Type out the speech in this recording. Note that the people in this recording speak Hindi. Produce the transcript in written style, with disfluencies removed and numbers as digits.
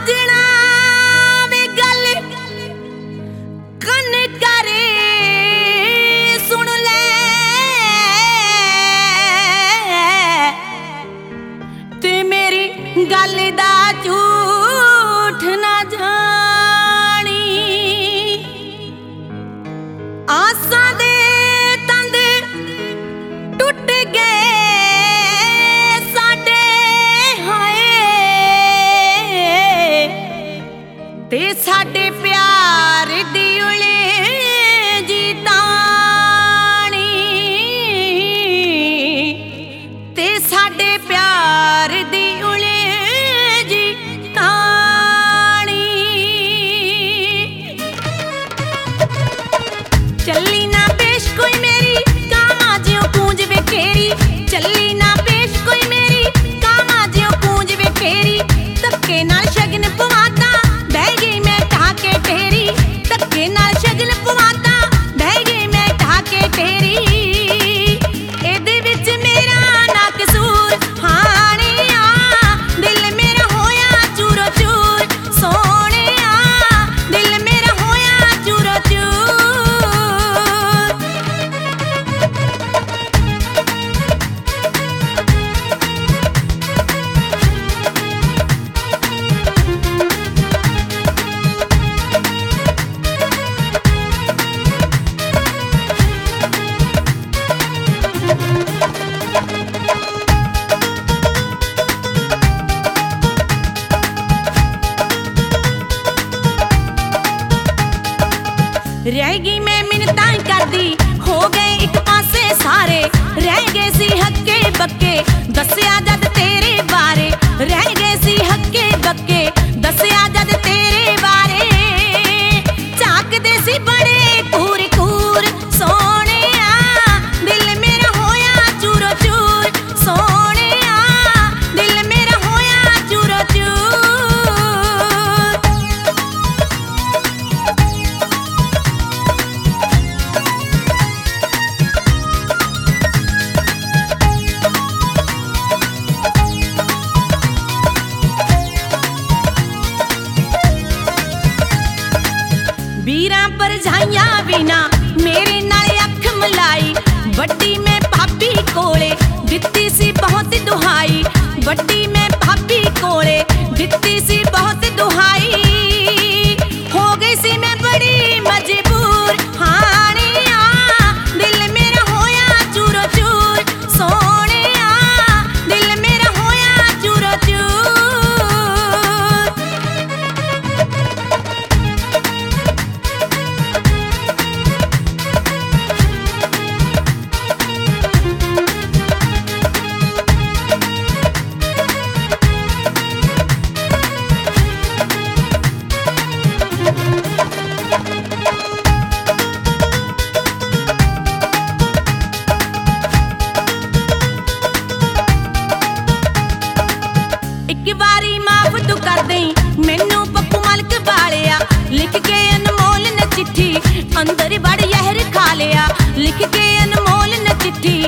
साजना वे गल कन करे सुन ले ते मेरी गल दा झूठ ना जानी। आसां दे तंद टुट गए साडे हाय ते साडे प्यार दी उले जी तानी ते साडे प्यार दी उले जी तानी। चली ना पेश कोई मेरी कामा जियो पूंज बेखेरी, चली ना पेश कोई मेरी कामा जियो पूंज बेखेरी। धक्के नाल शगन पवाता बह गई मैं ढाके ढेरी, धक्के नाल शगन पवाता बह गई मैं ढाके ढेरी। एदे विच मेरा ना कसूर हानिया, दिल मेरा होया चूरो चूर सोहणिया, दिल मेरा होया चूरो चूर। रह गई मैं मिन्नतां करदी हो गए एक पासे सारे, रह गए सी हक्के बक्के दस्या जद तेरे बारे, रह गए सी हक्के बक्के दस्या जद तेरे बारे। झाकदे सी बड़े कूर कूर सोहणिया, दिल मेरा होया चूरो चूर सोहणिया, दिल मेरा होया चूरो चूर। ਵੀਰਾਂ ਭਰਜਾਈਆਂ ਬਿਨਾ ਮੇਰੇ ਨਾਲ ਅੱਖ ਮਲਾਈ, ਵੱਡੀ ਮੈਂ ਭਾਬੀ ਕੋਲੇ ਦਿੱਤੀ ਸੀ ਬਹੁਤ ਦੁਹਾਈ, ਵੱਡੀ ਮੈਂ ਭਾਬੀ ਕੋਲੇ ਦਿੱਤੀ ਸੀ ਬਹੁਤ ਦੁਹਾਈ। ਹੋ ਗਈ ਸੀ ਮੈਂ ਬੜੀ ਮਜਬੂਰ ਹਾਣੀਆ, ਦਿਲ ਮੇਰਾ ਹੋਇਆ ਚੂਰੋ ਚੂਰ ਸੋਹਣਿਆ, ਦਿਲ ਮੇਰਾ ਹੋਇਆ ਚੂਰੋ ਚੂਰ। एक बारी माफ तू कर दई मैनू पप्पू मलक वालिया, लिख के अनमोल न चिट्ठी अंदर बड़ जहर खा लिया, लिख के अनमोल न चिट्ठी